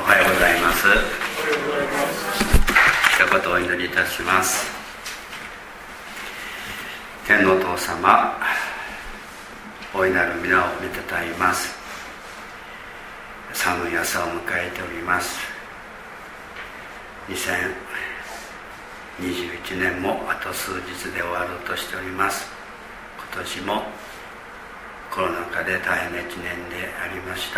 はようございます。一言お祈りいたします。天のお父様、大いなる皆をめでたいます。寒い朝を迎えております。2021年もあと数日で終わろうとしております。今年もコロナ禍で大変な1年でありました。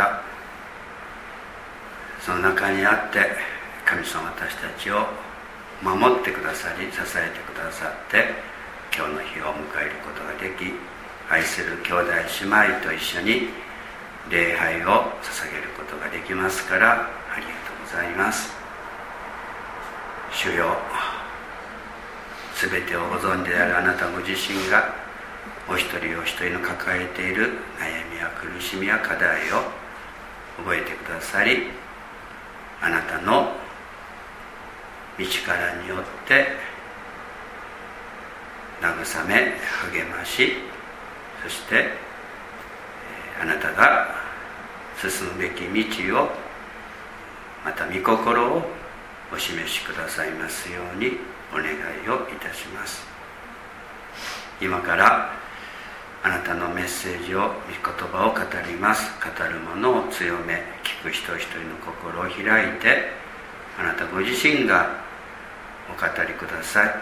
その中にあって神様、私たちを守ってくださり、支えてくださって、今日の日を迎えることができ、愛する兄弟姉妹と一緒に礼拝を捧げることができますから、ありがとうございます。主よ、すべてをご存知であるあなたご自身が、お一人お一人の抱えている悩みや苦しみや課題を覚えてくださり、あなたの道からによって慰め、励まし、そしてあなたが進むべき道を、また御心をお示しくださいますようにお願いをいたします。今からあなたのメッセージを、御言葉を語ります。語る者を強め、聞く人一人の心を開いて、あなたご自身がお語りください。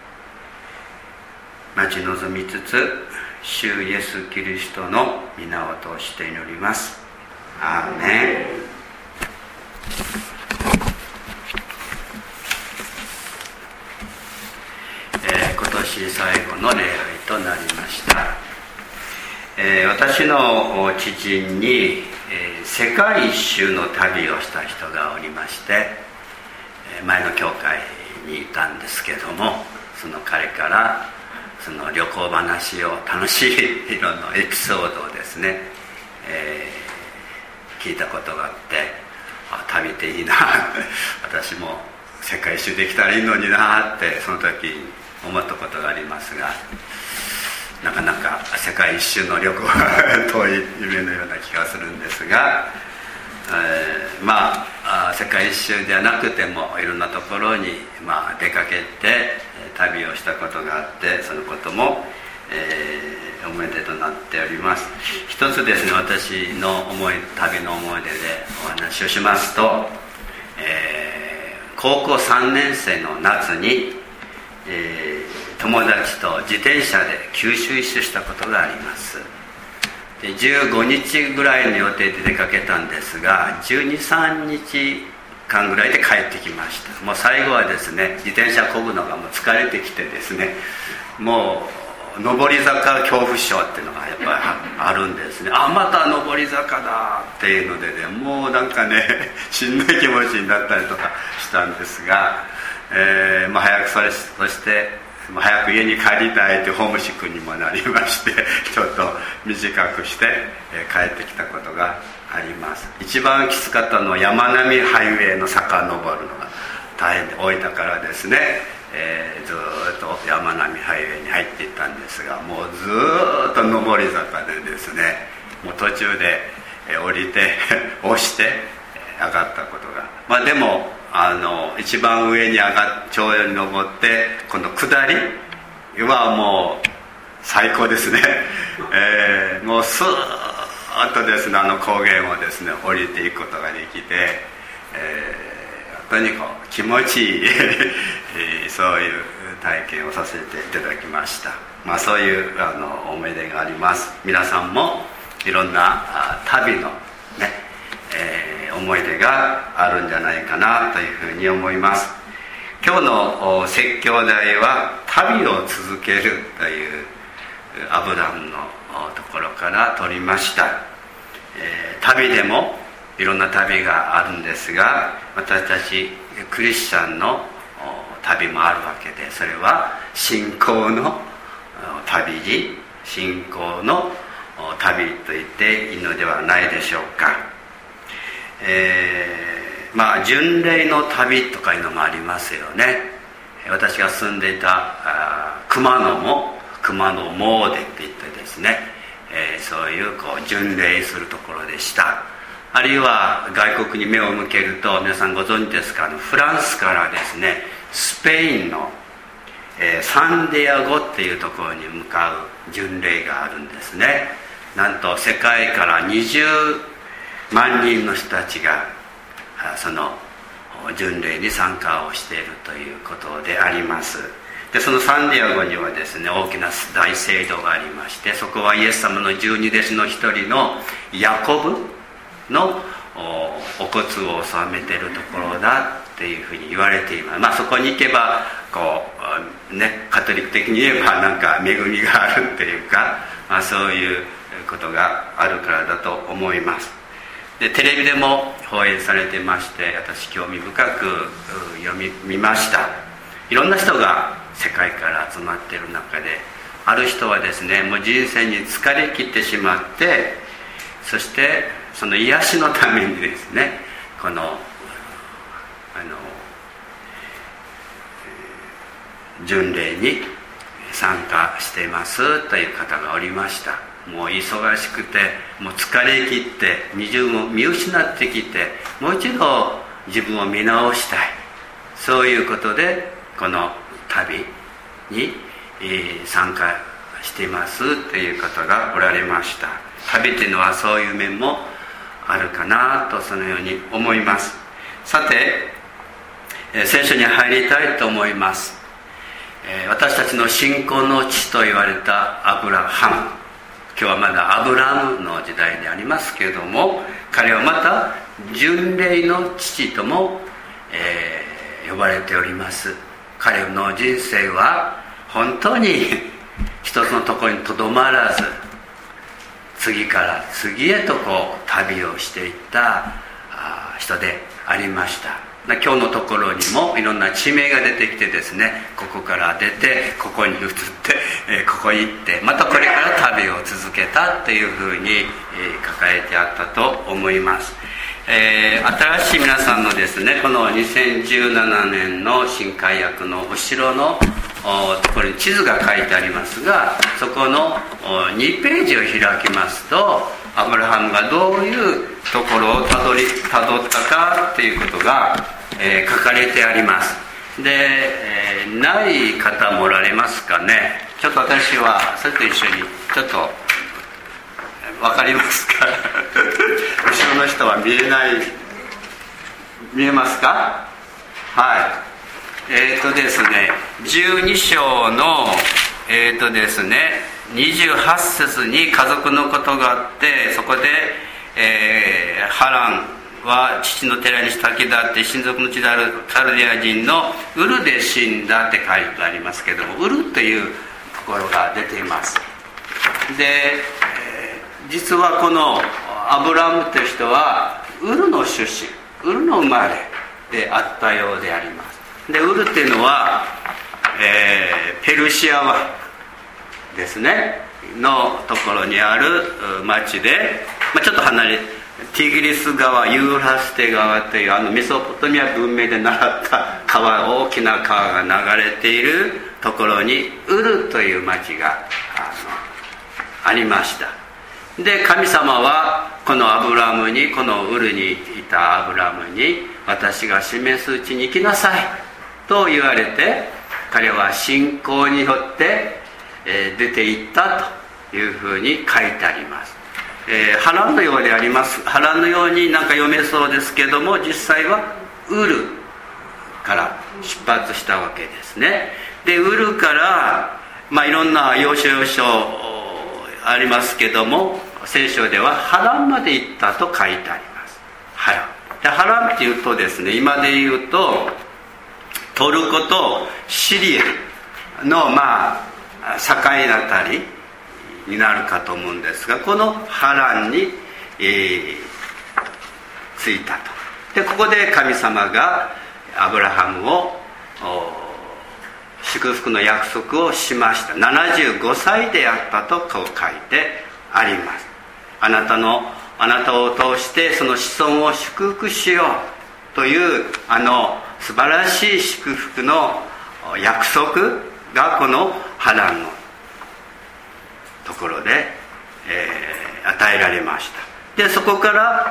待ち望みつつ、主イエスキリストの皆を通して祈ります。アーメン。今年最後の礼拝となりました。私の知人に、世界一周の旅をした人がおりまして、前の教会にいたんですけども、その彼からその旅行話を、楽しいいろんなエピソードをですね、聞いたことがあって、旅っていいな私も世界一周できたらいいのになってその時思ったことがありますが、なかなか世界一周の旅行は遠い夢のような気がするんですが、世界一周ではなくてもいろんなところに、出かけて旅をしたことがあって、そのことも、思い出となっております。一つですね、私の旅の思い出でお話をしますと、高校3年生の夏に、友達と自転車で九州一周したことがあります。で、15日ぐらいの予定で出かけたんですが、12、3日間ぐらいで帰ってきました。もう最後はですね、自転車漕ぐのがもう疲れてきてですね、もう上り坂恐怖症っていうのがやっぱりあるんですね。また上り坂だっていうのでね、もうなんかねしんどい気持ちになったりとかしたんですが、早くそして早く家に帰りたいというホームシックにもなりまして、ちょっと短くして帰ってきたことがあります。一番きつかったのは山並ハイウェイの坂登るのが大変で、大分からですね、ずっと山並ハイウェイに入っていったんですが、もうずっと上り坂でですね、もう途中で降りて押して上がったことが、でも一番上に頂上に登って、この下りはもう最高ですね。もうスーッとですね、高原をですね降りていくことができて、本当に気持ちいいそういう体験をさせていただきました。そういう思い出があります。皆さんもいろんな旅のね、思い出があるんじゃないかなというふうに思います。今日の説教題は旅を続けるというアブラムのところから取りました。旅でもいろんな旅があるんですが、私たちクリスチャンの旅もあるわけで、それは信仰の旅路、信仰の旅と言っていいのではないでしょうか。巡礼の旅とかいうのもありますよね。私が住んでいた熊野も熊野詣って言ってですね、そういう巡礼するところでした。 あるいは外国に目を向けると、皆さんご存知ですか、フランスからですねスペインの、サンディアゴっていうところに向かう巡礼があるんですね。なんと世界から20万人の人たちがその巡礼に参加をしているということであります。でそのサンディアゴにはですね大きな大聖堂がありまして、そこはイエス様の12弟子の一人のヤコブのお骨を納めているところだっていうふうに言われています。そこに行けばカトリック的に言えばなんか恵みがあるっていうか、そういうことがあるからだと思います。でテレビでも放映されてまして、私興味深く見ました。いろんな人が世界から集まっている中で、ある人はですねもう人生に疲れ切ってしまって、そしてその癒しのためにですねこの巡礼に参加していますという方がおりました。もう忙しくてもう疲れ切って自分を見失ってきて、もう一度自分を見直したい、そういうことでこの旅に参加していますという方がおられました。旅というのはそういう面もあるかなと、そのように思います。さて、聖書に入りたいと思います。私たちの信仰の父と言われたアブラハム、今日はまだアブラムの時代でありますけれども、彼はまた巡礼の父とも、呼ばれております。彼の人生は本当に一つのところにとどまらず、次から次へと旅をしていった人でありました。今日のところにもいろんな地名が出てきてですね、ここから出てここに移って、ここに行ってまたこれから旅を続けたというふうに書かれてあったと思います。新しい皆さんのですねこの2017年の新改約の後ろのところに地図が書いてありますが、そこの2ページを開きますと、アブラハムがどういうところをたどったかということが、書かれてあります。で、ない方もおられますかね。ちょっと私はそれと一緒にちょっと分かりますか後ろの人は見えない、見えますか。はい。ですね12章のですね28節に家族のことがあって、そこで、ハランは父の寺に先立って親族の地であるカルディア人のウルで死んだって書いてありますけども、ウルというところが出ています。で、実はこのアブラムという人はウルの出身、ウルの生まれであったようであります。でウルっていうのは、ペルシア湾ですねのところにある町で、ちょっと離れティグリス川、ユーラステ川というメソポタミア文明で習った川、大きな川が流れているところにウルという町がありました。で神様はこのアブラムに、このウルにいたアブラムに、私が示すうちに行きなさいと言われて、彼は信仰によって、出て行ったというふうに書いてあります。波乱のようであります。波乱のようになんか読めそうですけども、実際はウルから出発したわけですね。でウルから、いろんな要所要所ありますけども、聖書ではハランまで行ったと書いてあります。ハランで、ハランっていうとですね、今で言うとトルコとシリアの境あたりになるかと思うんですが、このハランに、着いたと。でここで神様がアブラハムを祝福の約束をしました。75歳であったとこう書いてあります。あなたを通してその子孫を祝福しようという素晴らしい祝福の約束がこのハランのところで、与えられました。 でそこから、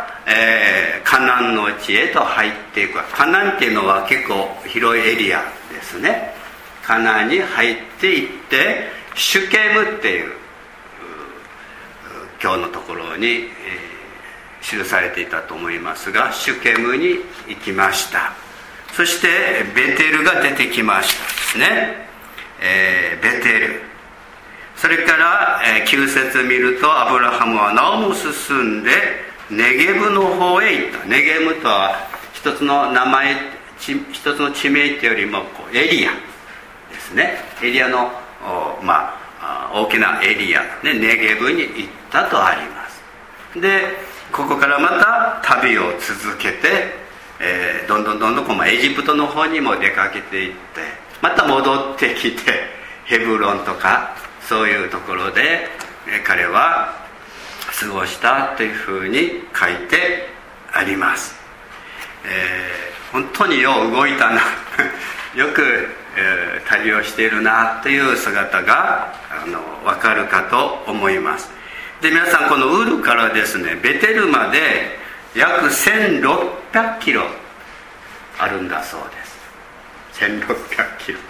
カナンの地へと入っていく。カナンっていうのは結構広いエリアですね。カナンに入っていって、シュケムっていう今日のところに、記されていたと思いますが、シュケムに行きました。そしてベテルが出てきましたですね。ベテル、それから、9節見ると、アブラハムはなおも進んでネゲブの方へ行った。ネゲブとは一つの名前、一つの地名というよりもエリアですね。エリアの大きなエリア、ね、ネゲブに行ったとあります。でここからまた旅を続けて、どんどんエジプトの方にも出かけていって、また戻ってきてヘブロンとかそういうところで、彼は過ごしたというふうに書いてあります。本当によう動いたなよく、旅をしているなという姿が分かるかと思います。で皆さん、このウルからですね、ベテルまで約1600キロあるんだそうです。1600キロ。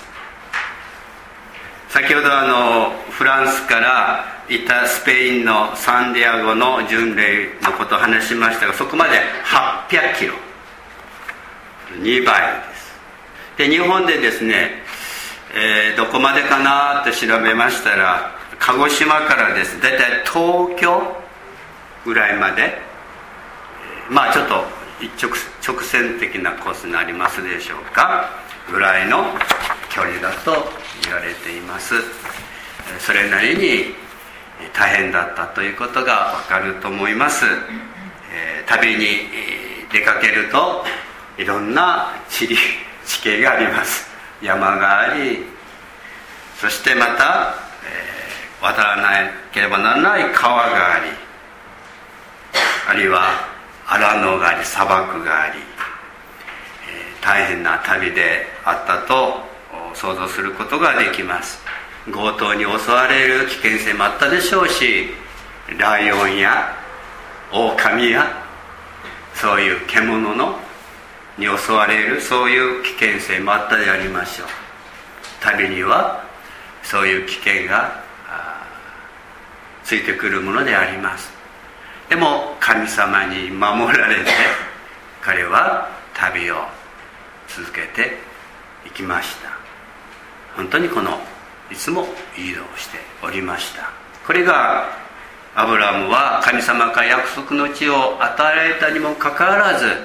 先ほどフランスから行ったスペインのサンディアゴの巡礼のことを話しましたが、そこまで800キロ、2倍です。で日本でですね、どこまでかなと調べましたら、鹿児島からですだいたい東京ぐらいまで、ちょっと直線的なコースになりますでしょうか、ぐらいの距離だと言われています。それなりに大変だったということがわかると思います。旅に出かけるといろんな地形があります。山があり、そしてまた、渡らなければならない川があり、あるいは荒野があり、砂漠があり、大変な旅であったと想像することができます。強盗に襲われる危険性もあったでしょうし、ライオンや狼やそういう獣に襲われる、そういう危険性もあったでありましょう。旅にはそういう危険がついてくるものであります。でも神様に守られて、彼は旅を続けていきました。本当にいつも移動しておりました。これがアブラハムは神様から約束の地を与えられたにもかかわらず、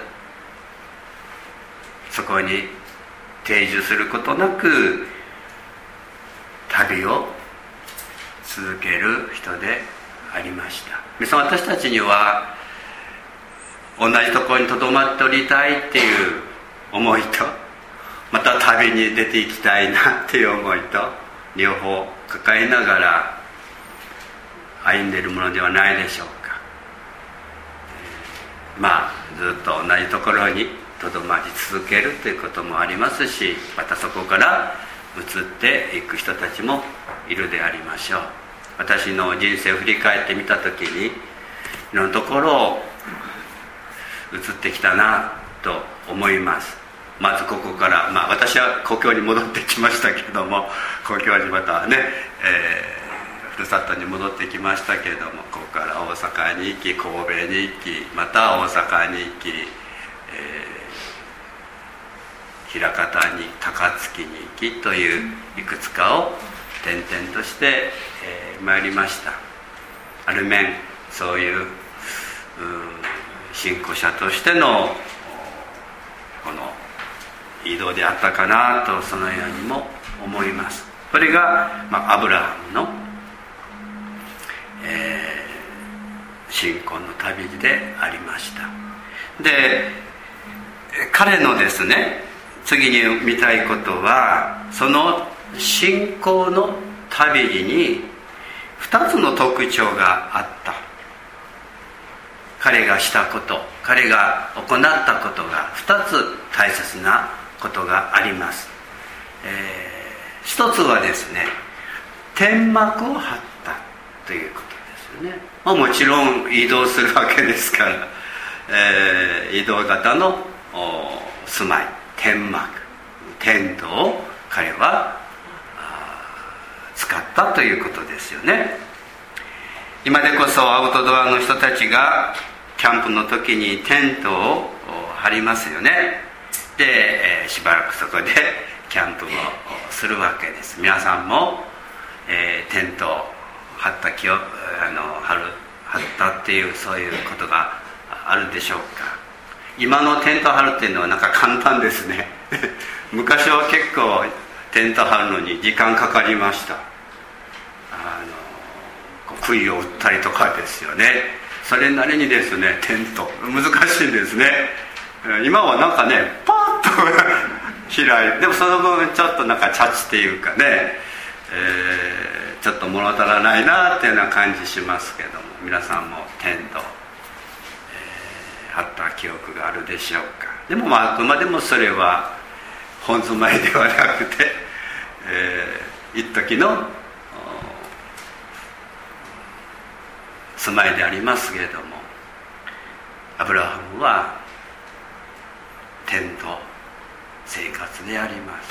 そこに定住することなく旅を続ける人でありました。私たちには同じところにとどまっておりたいっていう思いと、また旅に出ていきたいなっていう思いと、両方抱えながら歩んでいるものではないでしょうか。ずっと同じところにとどまり続けるということもありますし、またそこから移っていく人たちもいるでありましょう。私の人生を振り返ってみたときに、いろんなところを移ってきたなと思います。まずここから、私は故郷に戻ってきましたけども、故郷にまたね、ふるさとに戻ってきましたけれども、ここから大阪に行き、神戸に行き、また大阪に行き、枚方に高槻に行きといういくつかを転々として参りました。ある面そういう信仰者としてのこの移動であったかなと、そのようにも思います。これが、アブラハムの、信仰の旅路でありました。で彼のですね、次に見たいことは、その信仰の旅路に2つの特徴があった。彼がしたこと、彼が行ったことが2つ大切なことがあります。一つはですね、天幕を張ったということですよね。 もちろん移動するわけですから、移動型の住まい、天幕、テントを彼は使ったということですよね。今でこそアウトドアの人たちがキャンプの時にテントを張りますよね。で、しばらくそこでキャンプをするわけです。皆さんも、テントを張ったっていうそういうことがあるでしょうか。今のテント張るっていうのはなんか簡単ですね昔は結構テント張るのに時間かかりました。杭を打ったりとかですよね。それなりにですね、テント難しいんですね。今はなんかね、パーッと開いて、でもその分ちょっとなんかチャチっていうかね、ちょっと物足らないなっていうような感じしますけども、皆さんもテント、張った記憶があるでしょうか。でもあくまでもそれは本住まいではなくて、一時の住まいでありますけれども、アブラハムはテント生活であります。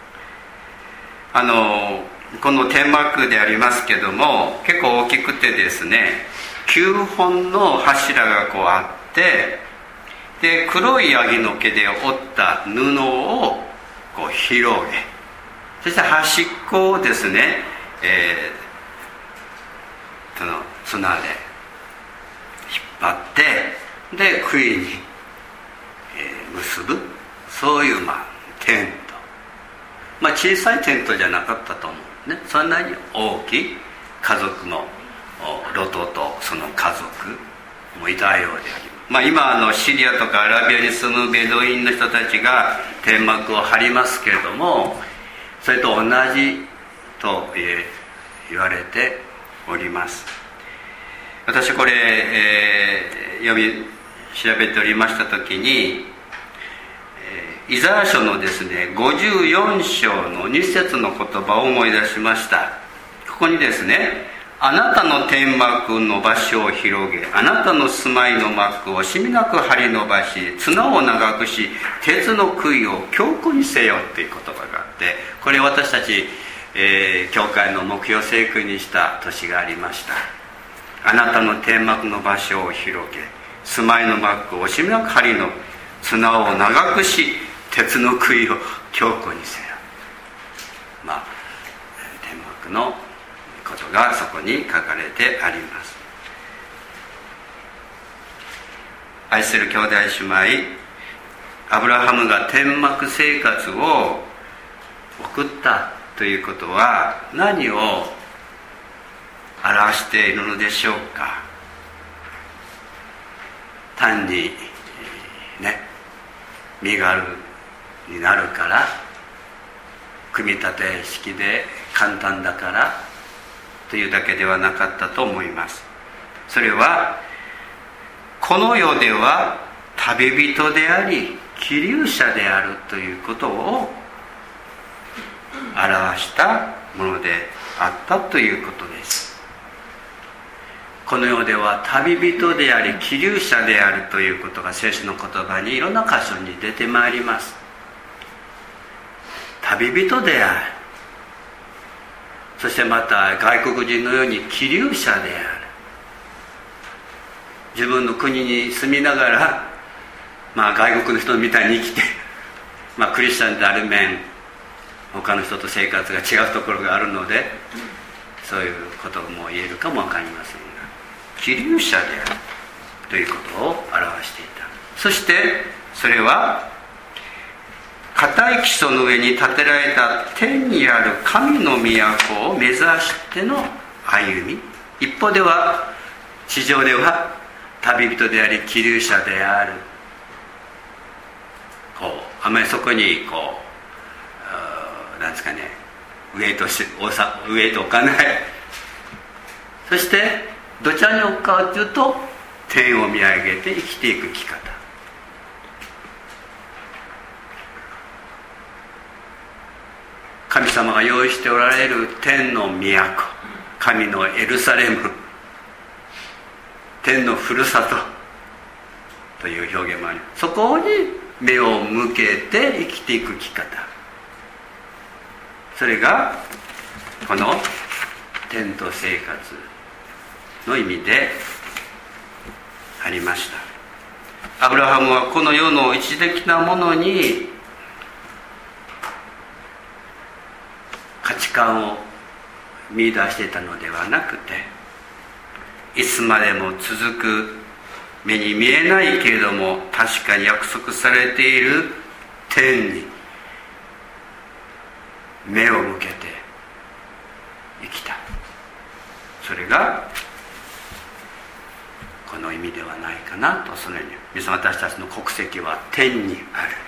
この天幕でありますけども、結構大きくてですね、9本の柱がこうあって、で黒いヤギの毛で織った布をこう広げ、そして端っこをですね、その綱で引っ張って、で杭に、結ぶ、そういうテント、小さいテントじゃなかったと思うね。そんなに大きい家族も、ロトとその家族もいたようであります。今シリアとかアラビアに住むベドインの人たちが天幕を張りますけれども、それと同じと言われております。私これ、調べておりました時に、イザヤ書のですね54章の2節の言葉を思い出しました。ここにですね、あなたの天幕の場所を広げ、あなたの住まいの幕をしみなく張り伸ばし、綱を長くし、鉄の杭を強固にせよっていう言葉があって、これ私たち、教会の目標聖句にした年がありました。あなたの天幕の場所を広げ、住まいの幕をしみなく張り伸ばし、綱を長くし、鉄の杭を強固にせよ。天幕のことがそこに書かれてあります。愛する兄弟姉妹、アブラハムが天幕生活を送ったということは何を表しているのでしょうか。単にね、身軽になるから、組み立て式で簡単だからというだけではなかったと思います。それはこの世では旅人であり寄留者であるということを表したものであったということです。この世では旅人であり寄留者であるということが聖書の言葉にいろんな箇所に出てまいります。旅人である、そしてまた外国人のように寄留者である。自分の国に住みながら、外国の人みたいに生きて、クリスチャンである面、他の人と生活が違うところがあるので、そういうことも言えるかも分かりませんが、寄留者であるということを表していた。そしてそれは固い基礎の上に建てられた天にある神の都を目指しての歩み。一方では地上では旅人であり寄留者である。あまりそこになんですかね、ウエイト置かない。そしてどちらに置くかというと、天を見上げて生きていく生き方。神様が用意しておられる天の都、神のエルサレム、 天のふるさとという表現もあります。そこに目を向けて生きていく生き方、それがこのテント生活の意味でありました。アブラハムはこの世の一時的なものに価値観を見出していたのではなくて、いつまでも続く目に見えないけれども確かに約束されている天に目を向けて生きた。それがこの意味ではないかなと、そのように皆さん、私たちの国籍は天にある。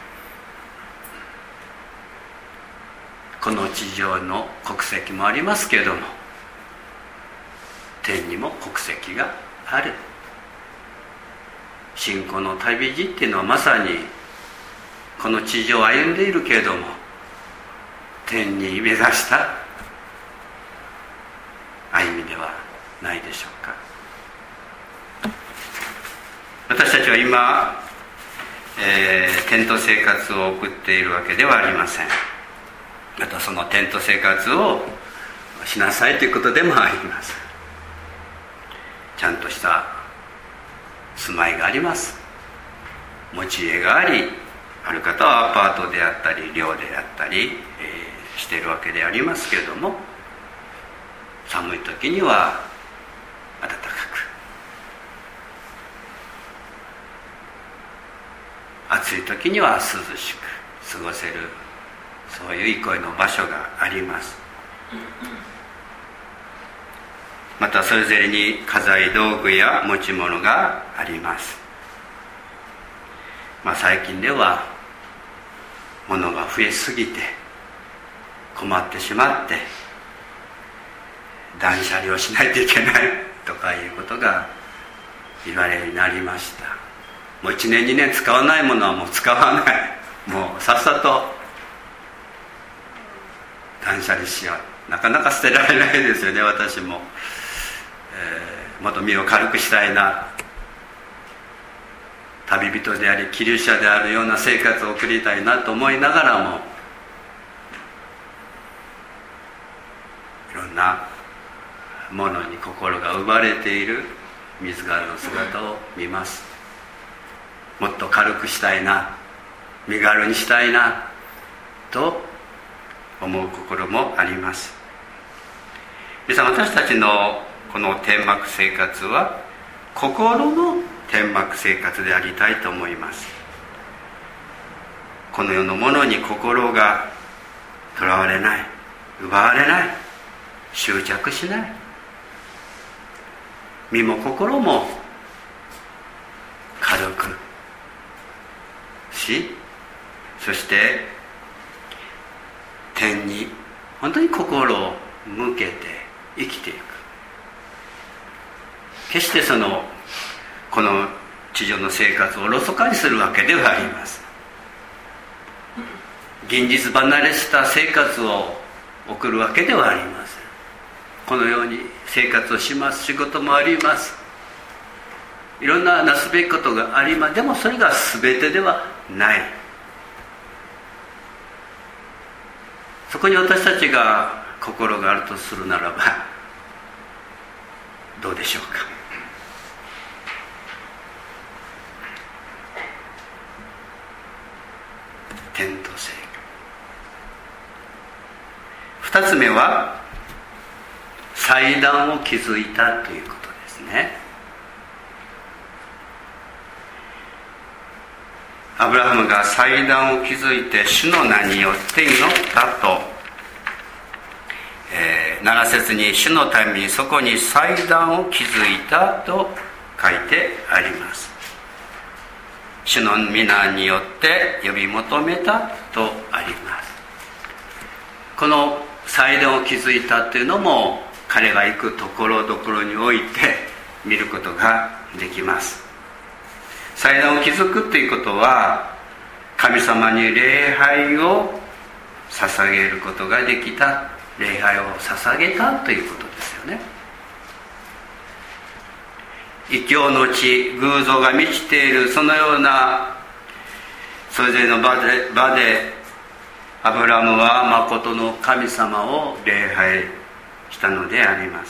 この地上の国籍もありますけれども、天にも国籍がある。信仰の旅路っていうのはまさにこの地上を歩んでいるけれども、天に目指した歩みではないでしょうか。私たちは今、テント生活を送っているわけではありません。またそのテント生活をしなさいということでもあります。ちゃんとした住まいがあります。持ち家があり、ある方はアパートであったり寮であったり、しているわけでありますけれども、寒い時には暖かく、暑い時には涼しく過ごせる、そういう憩いの場所があります。またそれぞれに家財道具や持ち物があります。最近では物が増えすぎて困ってしまって断捨離をしないといけないとかいうことが言われるようになりました。もう1年2年使わないものはもう使わない、もうさっさと断捨離しよう。なかなか捨てられないですよね。私も、もっと身を軽くしたいな、旅人であり寄留者であるような生活を送りたいなと思いながらも、いろんなものに心が奪われている自らの姿を見ます。もっと軽くしたいな、身軽にしたいなと思う心もあります。実は私たちのこの天幕生活は心の天幕生活でありたいと思います。この世のものに心がとらわれない、奪われない、執着しない、身も心も軽くし、そして天に本当に心を向けて生きていく。決してこの地上の生活をおろそかにするわけではあります。現実離れした生活を送るわけではありません。このように生活をします。仕事もあります。いろんななすべきことがあります。でもそれが全てではない。そこに私たちが心があるとするならばどうでしょうか。テント生活。2つ目は祭壇を築いたということですね。アブラハムが祭壇を築いて主の名によって祈ったと、7節に主のためにそこに祭壇を築いたと書いてあります。主の皆によって呼び求めたとあります。この祭壇を築いたというのも彼が行くところどころにおいて見ることができます。祭壇を築くということは神様に礼拝を捧げることができた、礼拝を捧げたということですよね。 異教の地、偶像が満ちている、そのようなそれぞれの場でアブラムは誠の神様を礼拝したのであります。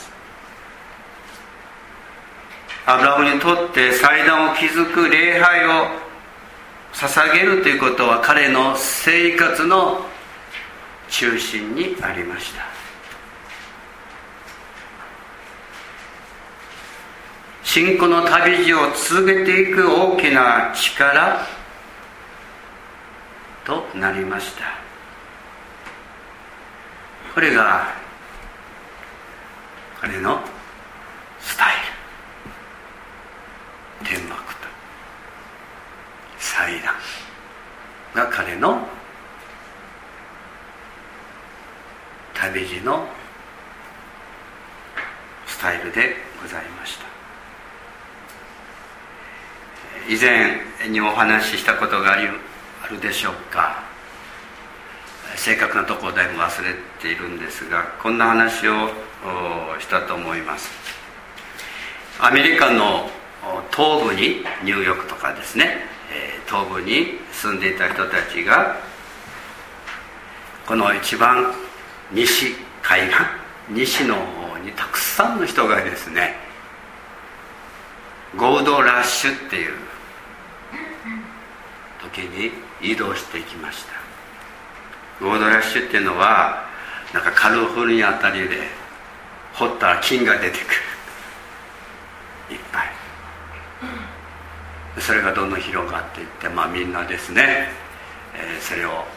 アブラムにとって祭壇を築く、礼拝を捧げるということは彼の生活の中心にありました。信仰の旅路を続けていく大きな力となりました。これが彼のスタイル、天幕と祭壇が彼の旅路のスタイルでございました。以前にお話ししたことがあるでしょうか。正確なところだいぶ忘れているんですが、こんな話をしたと思います。アメリカの東部に、ニューヨークとかですね、東部に住んでいた人たちが、この一番西海岸、西の方にたくさんの人がですね、ゴールドラッシュっていう時に移動していきました。ゴールドラッシュっていうのは、なんかカリフォルニアあたりで掘ったら金が出てくる、いっぱい。それがどんどん広がっていって、みんなですね、それを、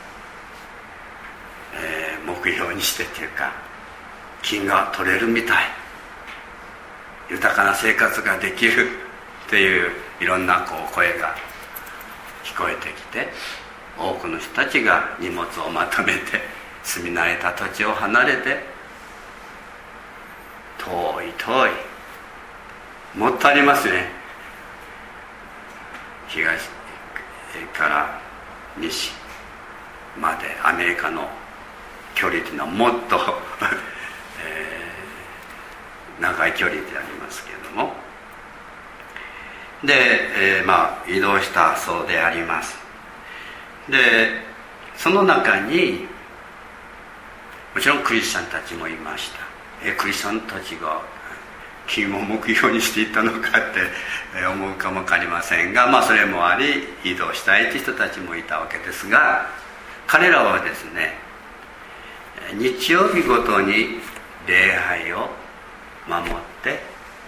目標にしてっていうか、金が取れるみたい、豊かな生活ができるっていういろんな声が聞こえてきて、多くの人たちが荷物をまとめて住み慣れた土地を離れて、遠いもっとありますね、東から西までアメリカの距離というのはもっと長い距離でありますけれども、で、移動したそうであります。で、その中にもちろんクリスチャンたちもいました。クリスチャンたちが金を目標にしていったのかって思うかも分かりませんが、それもあり、移動したいという人たちもいたわけですが、彼らはですね、日曜日ごとに礼拝を守って、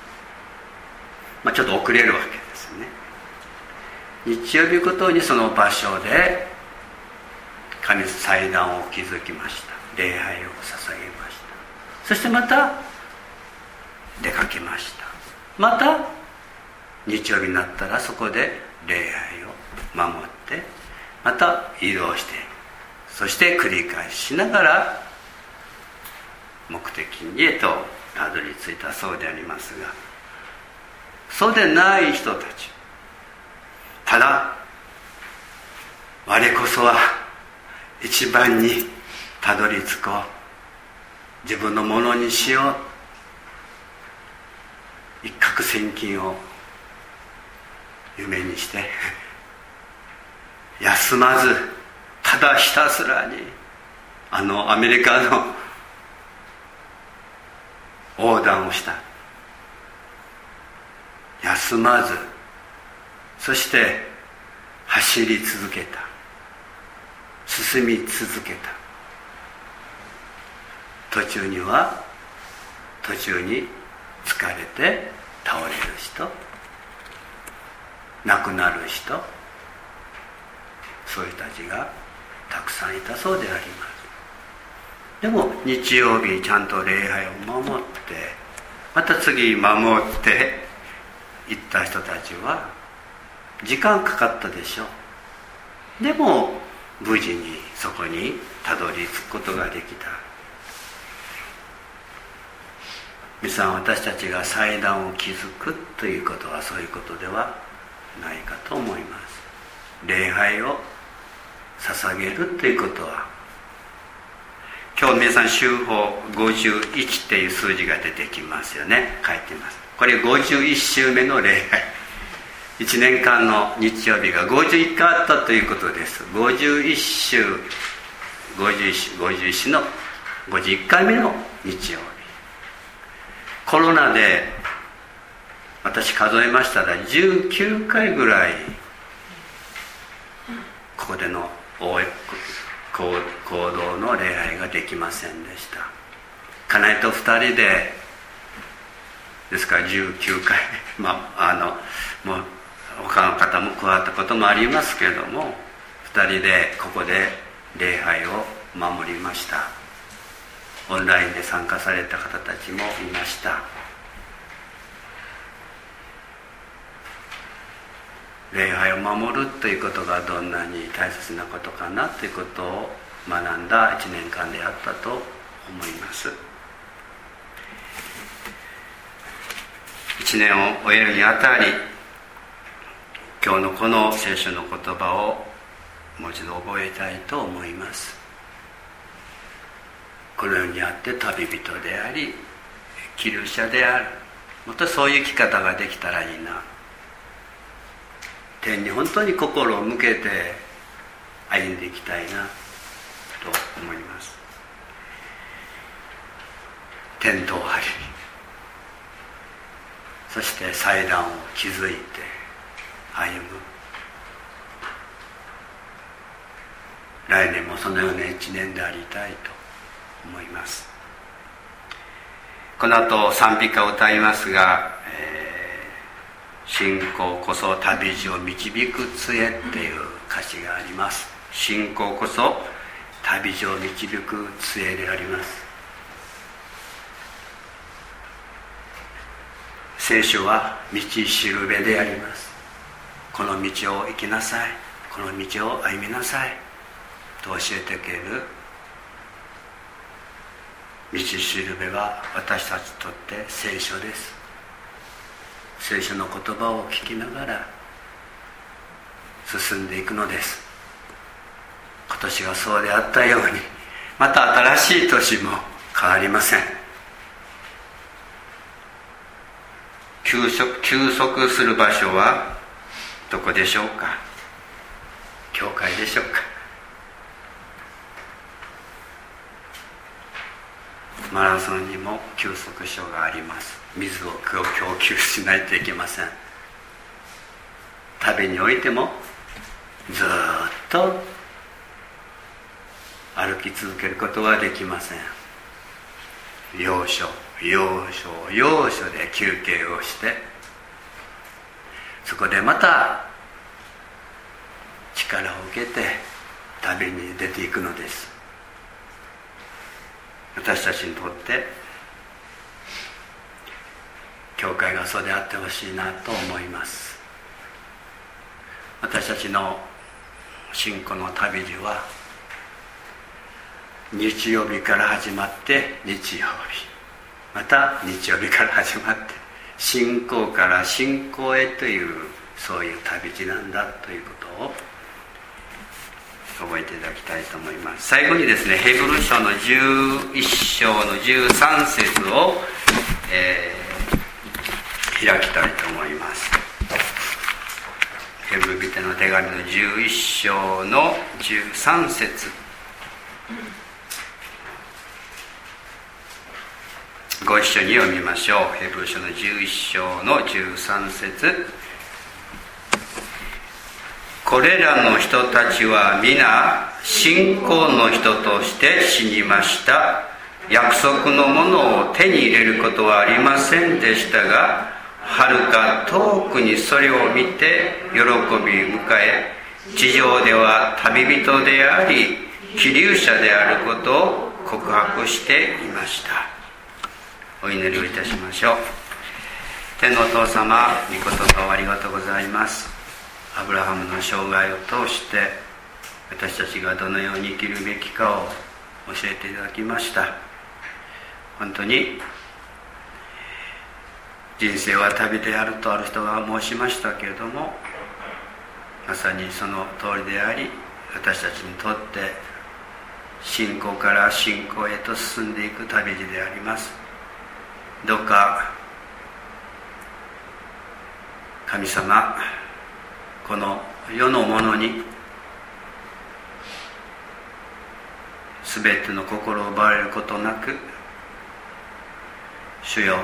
ちょっと遅れるわけですね。日曜日ごとにその場所で神祭壇を築きました。礼拝を捧げました。そしてまた出かけました。また日曜日になったらそこで礼拝を守って、また移動して、そして繰り返しながら目的にへとたどり着いたそうでありますが、そうでない人たち、ただ我こそは一番にたどり着こう、自分のものにしよう、一攫千金を夢にして休まず、ただひたすらにアメリカの横断をした。休まず、そして走り続けた、進み続けた。途中に疲れて倒れる人、亡くなる人、そういう人たちがたくさんいたそうであります。でも日曜日ちゃんと礼拝を守って、また次守って行った人たちは時間かかったでしょう。でも無事にそこにたどり着くことができた。皆さん、私たちが祭壇を築くということはそういうことではないかと思います。礼拝を捧げるということは、今日皆さん、修法51っていう数字が出てきますよね。書いています。 これ51週目の礼拝、1年間の日曜日が51回あったということです。51週の51回目の日曜日。コロナで私数えましたら19回ぐらいここでの行動の礼拝ができませんでした。家内と2人ですから19回もう他の方も加わったこともありますけれども、2人でここで礼拝を守りました。オンラインで参加された方たちもいました。礼拝を守るということがどんなに大切なことかなということを学んだ1年間であったと思います。1年を終えるにあたり、今日のこの聖書の言葉をもう一度覚えたいと思います。この世にあって旅人であり寄留者である、もっとそういう生き方ができたらいいな、天に本当に心を向けて歩んでいきたいなと思います。テントを張り、そして祭壇を築いて歩む。来年もそのような一年でありたいと思います。この後賛美歌を歌いますが、信仰こそ旅路を導く杖っていう歌詞があります。信仰こそ旅路を導く杖であります。聖書は道しるべであります。この道を行きなさい、この道を歩みなさいと教えてくれる道しるべは私たちにとって聖書です。聖書の言葉を聞きながら進んでいくのです。今年がそうであったように、また新しい年も変わりません。休息する場所はどこでしょうか。教会でしょうか。マラソンにも休息所があります。水を供給しないといけません。旅においてもずっと歩き続けることはできません。要所で休憩をして、そこでまた力を受けて旅に出ていくのです。私たちにとって教会がそうであってほしいなと思います。私たちの信仰の旅路は日曜日から始まって日曜日、また日曜日から始まって信仰から信仰へという、そういう旅路なんだということを覚えていただきたいと思います。最後にですね、ヘブル書の11章の13節を、開きたいと思います。ヘブル人の手紙の11章の13節、ご一緒に読みましょう。ヘブル書の11章の13節、これらの人たちは皆信仰の人として死にました。約束のものを手に入れることはありませんでしたが、はるか遠くにそれを見て喜び迎え、地上では旅人であり寄留者であることを告白していました。お祈りをいたしましょう。天のお父様、御言葉をありがとうございます。アブラハムの生涯を通して私たちがどのように生きるべきかを教えていただきました。本当に人生は旅であるとある人が申しましたけれども、まさにその通りであり、私たちにとって信仰から信仰へと進んでいく旅路であります。どうか神様、この世のものにすべての心を奪われることなく、主よ、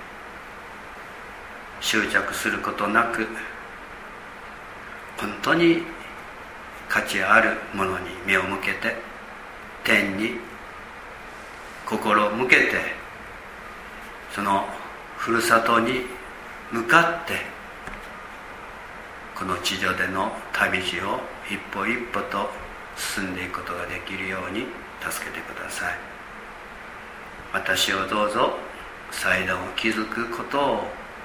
執着することなく、本当に価値あるものに目を向けて、天に心を向けて、そのふるさとに向かってこの地上での旅路を一歩一歩と進んでいくことができるように助けてください。私をどうぞ祭壇を築くことを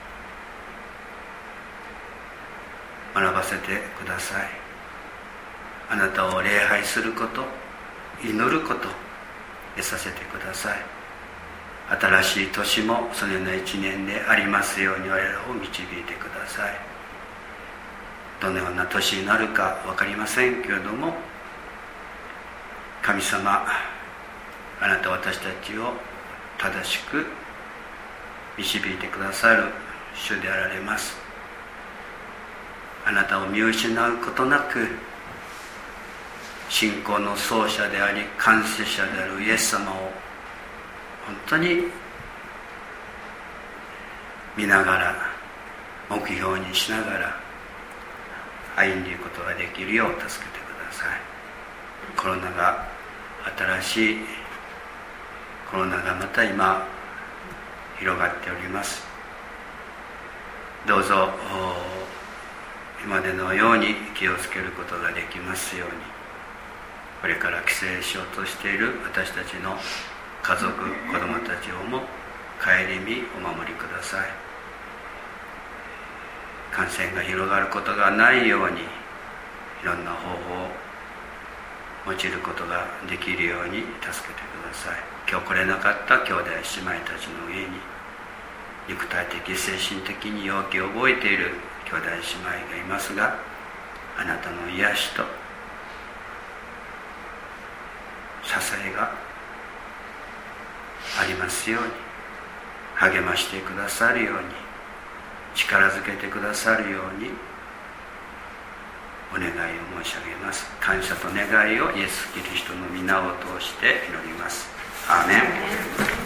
学ばせてください。あなたを礼拝すること、祈ることでさせてください。新しい年もそのような一年でありますように我らを導いてください。どのような年になるか分かりませんけれども、神様、あなた私たちを正しく導いてくださる主であられます。あなたを見失うことなく、信仰の創始者であり完成者であるイエス様を本当に見ながら、目標にしながら歩んでいくことができるよう助けてください。コロナが、新しいコロナがまた今広がっております。どうぞ今までのように気をつけることができますように、これから帰省しようとしている私たちの家族、子供たちをも顧みお守りください。感染が広がることがないように、いろんな方法を用いることができるように助けてください。今日来れなかった兄弟姉妹たちの上に、肉体的精神的に弱気を覚えている兄弟姉妹がいますが、あなたの癒しと支えがありますように、励ましてくださるように、力づけてくださるようにお願いを申し上げます。感謝と願いをイエス・キリストの皆を通して祈ります。アーメン。